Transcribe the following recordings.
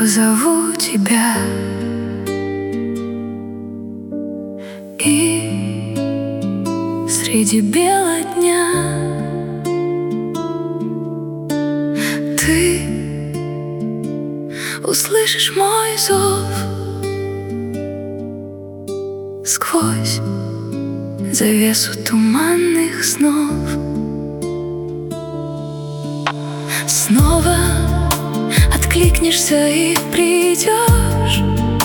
позову тебя, и среди бела дня ты услышишь мой зов сквозь завесу туманных снов. Снова откликнешься и придешь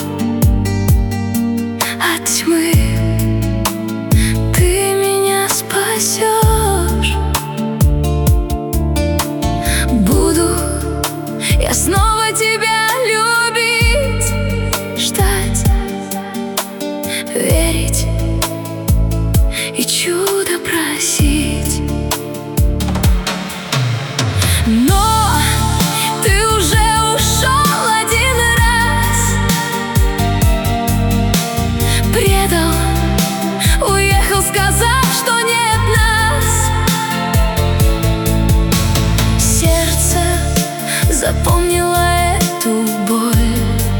от тьмы, ты меня спасешь. Буду я снова тебя любить, ждать, верить и чудо просить. Но ты уже ушел один раз, предал, уехал, сказав, что нет нас. Сердце запомнило эту боль,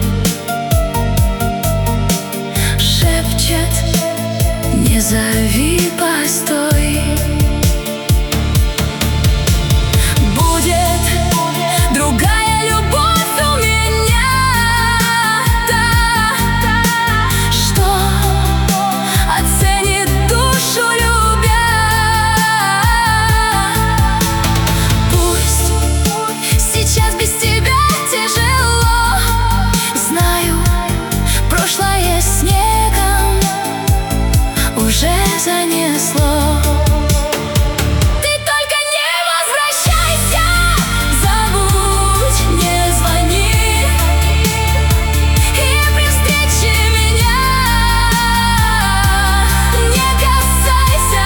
шепчет: не зови, постой. Занесло. Ты только не возвращайся, забудь, не звони, и при встрече меня не касайся.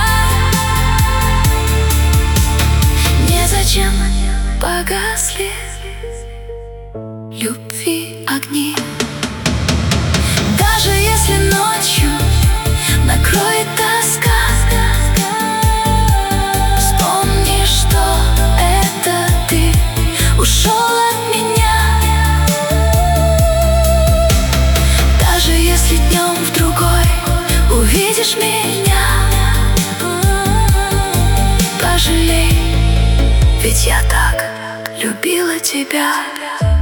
Незачем погасли любви огни, даже если ночью накроет тоска. Вспомни, что это ты ушел от меня. Даже если днем в другой увидишь меня, пожалей, ведь я так любила тебя.